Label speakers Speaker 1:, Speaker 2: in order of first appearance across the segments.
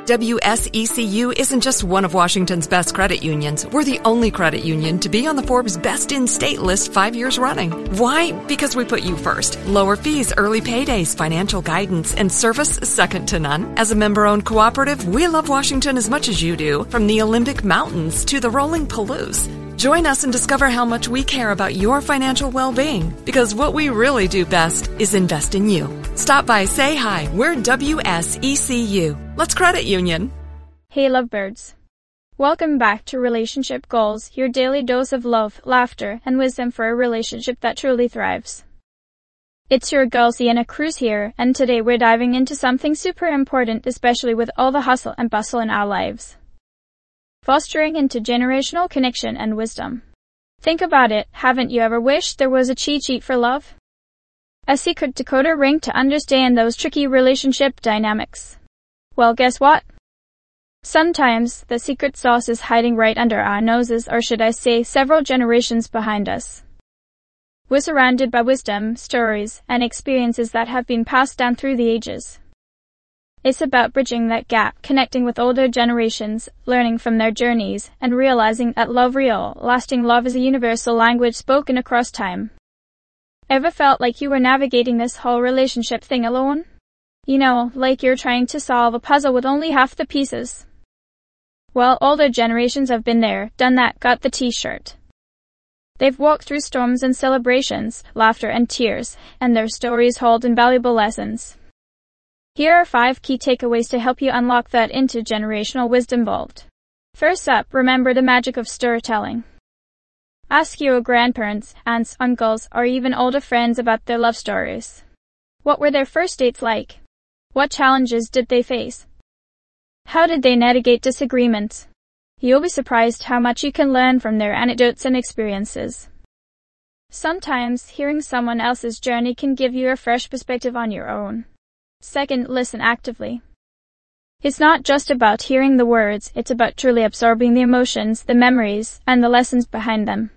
Speaker 1: WSECU isn't just one of Washington's best credit unions. We're the only credit union to be on the Forbes Best in State list 5 years running. Why? Because we put you first. Lower fees, early paydays, financial guidance, and service second to none. As a member-owned cooperative, we love Washington as much as you do, from the Olympic Mountains to the rolling Palouse. Join us and discover how much we care about your financial well-being, because what we really do best is invest in you. Stop by, say hi. We're WSECU. Let's credit union.
Speaker 2: Hey lovebirds. Welcome back to Relationship Goals, your daily dose of love, laughter, and wisdom for a relationship that truly thrives. It's your girl Sienna Cruz here, and today we're diving into something super important, especially with all the hustle and bustle in our lives. Fostering intergenerational connection and wisdom. Think about it, haven't you ever wished there was a cheat sheet for love? A secret decoder ring to understand those tricky relationship dynamics. Well, guess what? Sometimes the secret sauce is hiding right under our noses, or should I say, several generations behind us. We're surrounded by wisdom, stories, and experiences that have been passed down through the ages. It's about bridging that gap, connecting with older generations, learning from their journeys, and realizing that real, lasting love is a universal language spoken across time. Ever felt like you were navigating this whole relationship thing alone? You know, like you're trying to solve a puzzle with only half the pieces. Well, older generations have been there, done that, got the t-shirt. They've walked through storms and celebrations, laughter and tears, and their stories hold invaluable lessons. Here are 5 key takeaways to help you unlock that intergenerational wisdom vault. First up, remember the magic of storytelling. Ask your grandparents, aunts, uncles, or even older friends about their love stories. What were their first dates like? What challenges did they face? How did they navigate disagreements? You'll be surprised how much you can learn from their anecdotes and experiences. Sometimes, hearing someone else's journey can give you a fresh perspective on your own. Second, listen actively. It's not just about hearing the words, it's about truly absorbing the emotions, the memories, and the lessons behind them.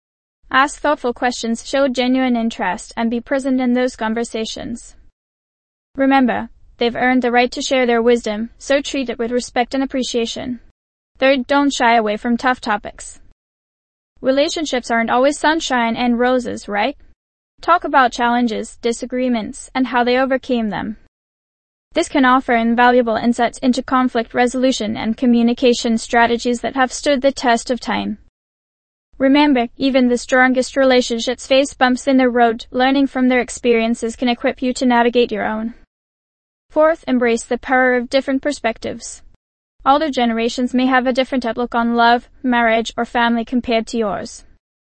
Speaker 2: Ask thoughtful questions, show genuine interest, and be present in those conversations. Remember, they've earned the right to share their wisdom, so treat it with respect and appreciation. Third, don't shy away from tough topics. Relationships aren't always sunshine and roses, right? Talk about challenges, disagreements, and how they overcame them. This can offer invaluable insights into conflict resolution and communication strategies that have stood the test of time. Remember, even the strongest relationships face bumps in the road. Learning from their experiences can equip you to navigate your own. Fourth, embrace the power of different perspectives. Older generations may have a different outlook on love, marriage, or family compared to yours.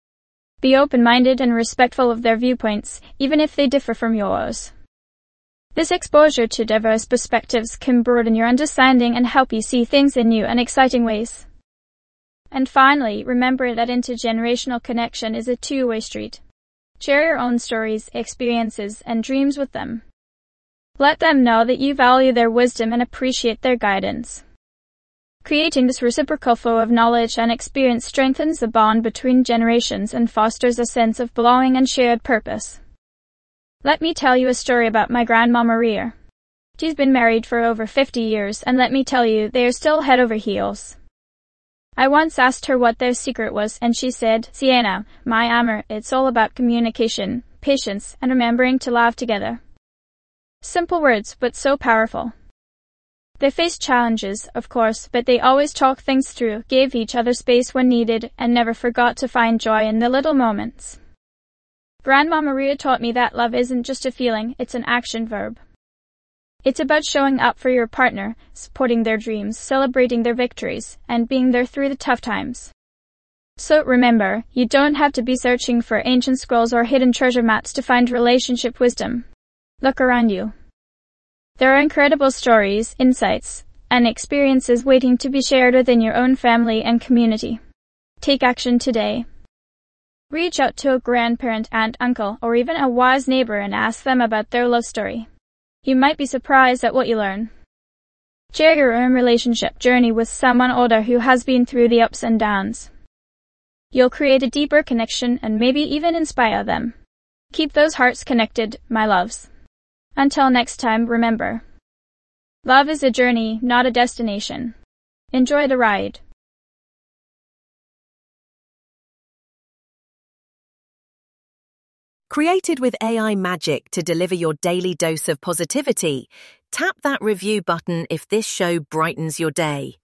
Speaker 2: Be open-minded and respectful of their viewpoints, even if they differ from yours. This exposure to diverse perspectives can broaden your understanding and help you see things in new and exciting ways. And finally, remember that intergenerational connection is a two-way street. Share your own stories, experiences, and dreams with them. Let them know that you value their wisdom and appreciate their guidance. Creating this reciprocal flow of knowledge and experience strengthens the bond between generations and fosters a sense of belonging and shared purpose. Let me tell you a story about my Grandma Maria. She's been married for over 50 years, and let me tell you, they are still head over heels. I once asked her what their secret was, and she said, "Sienna, my amor, it's all about communication, patience, and remembering to laugh together." Simple words, but so powerful. They faced challenges, of course, but they always talked things through, gave each other space when needed, and never forgot to find joy in the little moments. Grandma Maria taught me that love isn't just a feeling, it's an action verb. It's about showing up for your partner, supporting their dreams, celebrating their victories, and being there through the tough times. So remember, you don't have to be searching for ancient scrolls or hidden treasure maps to find relationship wisdom. Look around you. There are incredible stories, insights, and experiences waiting to be shared within your own family and community. Take action today. Reach out to a grandparent, aunt, uncle, or even a wise neighbor and ask them about their love story. You might be surprised at what you learn. Share your own relationship journey with someone older who has been through the ups and downs. You'll create a deeper connection and maybe even inspire them. Keep those hearts connected, my loves. Until next time, remember, Love is a journey, not a destination. Enjoy the ride.
Speaker 3: Created with AI magic to deliver your daily dose of positivity, tap that review button if this show brightens your day.